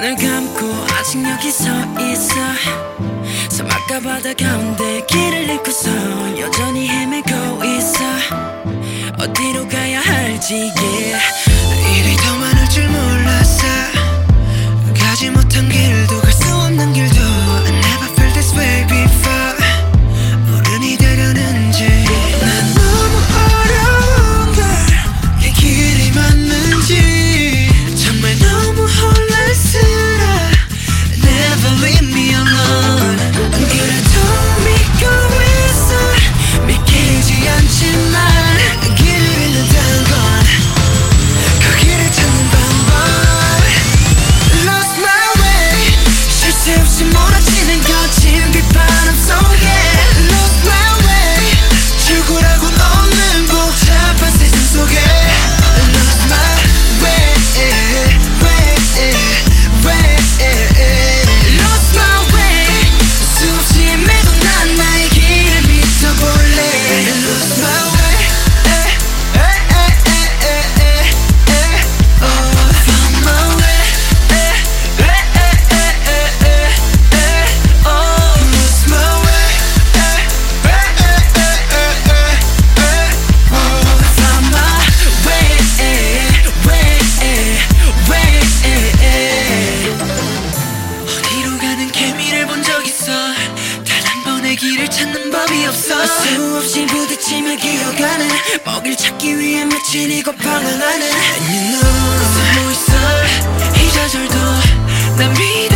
눈을 감고 아직 여기 서 있어. 사막과 바다 가운데 길을 잃고서 여전히 헤매고 있어. 어디로 가야 할지 일이 더 많을 줄 몰랐어. 가지 못한 길도 갈 수 없는 길도 I never felt this way before. 어른이 되려는지 난 너무 어려운 걸 이 길이 맞는지 정말 너무 혼란스러워. Never leave me alone. 안 그래도 믿고 있어. 믿기지 않지만 길을 잃는다는 건 그 길을 찾는 방법. Lost my way. 쉴 새 없이 몰아치는 거친 빗바람 속에 Lost my way. 죽으라고 없는 복잡한 세상 속에 Lost my way, Lost my way. 수없이 헤매도 난 나의 길을 믿어볼래. Lost my way. Found my way. Lost my way. Found my way. 어디로 가는 개미를 본 적 있어. 단 한 번의 길을 찾는 법이 없어. 수없이 부딪히며 기어가는 먹이를 찾기 위해 며칠 이고 방황하는 And you know 숨어 있어. 이 좌절도 난 믿어.